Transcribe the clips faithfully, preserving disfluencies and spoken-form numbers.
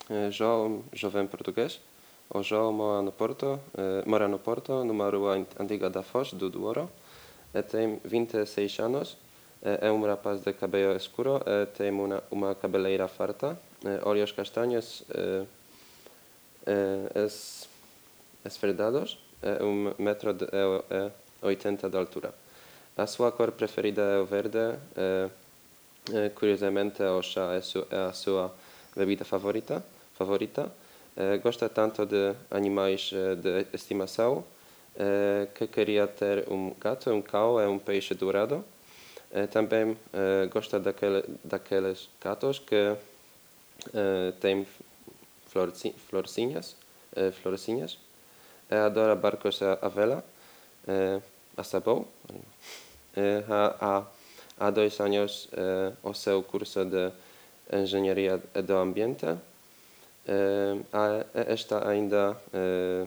eh, João jovem português, o João mora no Porto, eh, mora no Porto, numa rua antiga da Foz, do Douro. Eh, tem vinte e seis anos, eh, é um rapaz de cabelo escuro, eh, tem uma, uma cabeleira farta, eh, olhos castanhos, eh, eh, es, esverdeados, é um metro de, é, é oitenta de altura. A sua cor preferida é o verde, eh, eh, curiosamente o chá é, su, é a sua bebida favorita. favorita. Eh, gosta tanto de animais eh, de estimação eh, que queria ter um gato, um cão e um peixe dourado. Eh, também eh, gosta daquele, daqueles gatos que eh, têm florci, florcinhas, eh, florcinhas. Eh, adora barcos a, a vela, eh, a sabão. Eh, há, há, há dois anos eh, o seu curso de Engenharia do Ambiente. Eh, está ainda eh,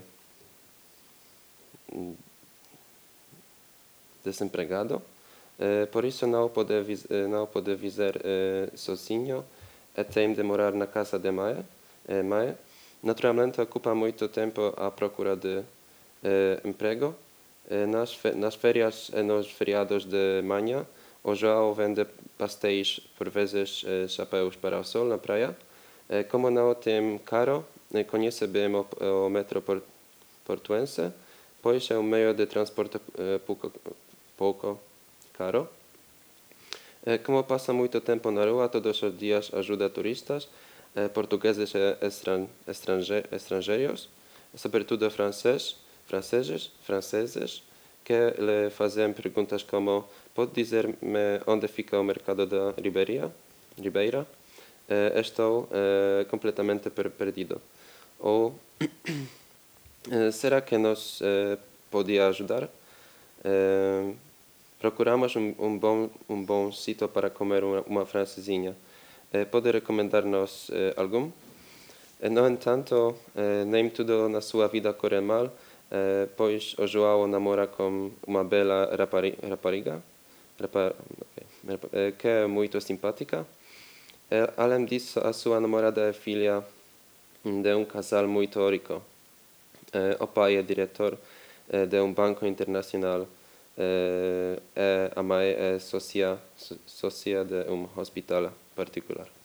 desempregado, eh, por isso não pode, não pode viver eh, sozinho e tem de morar na casa de mãe. Eh, mãe. Naturalmente ocupa muito tempo à procura de eh, emprego. Eh, nas, nas férias e nos feriados de manhã, o João vende pastéis, por vezes eh, chapéus para o sol na praia. Eh, como não tem carro, eh, conhece bem o, o metro port, portuense, pois é um meio de transporte eh, pouco, pouco caro. Eh, como passa muito tempo na rua, todos os dias ajuda turistas, eh, portugueses e estran, estrange, estrangeiros, sobretudo francês, franceses, franceses, que lhe fazem perguntas como: pode dizer-me onde fica o mercado da Ribeira? Ribeira? Eh, estou eh, completamente per perdido. Ou eh, será que nos eh, podia ajudar? Eh, procuramos um, um, bom, um bom sítio para comer uma, uma francesinha. Eh, pode recomendar-nos eh, algum? Eh, no entanto, eh, nem tudo na sua vida corre mal, eh, pois o João namora com uma bela rapari rapariga, rapa okay, eh, que é muito simpática. Eh, além disso, a sua namorada é filha de um casal muito rico. Eh, o pai é diretor eh, de um banco internacional. Eh, e a mãe é sócia, sócia de um hospital particular.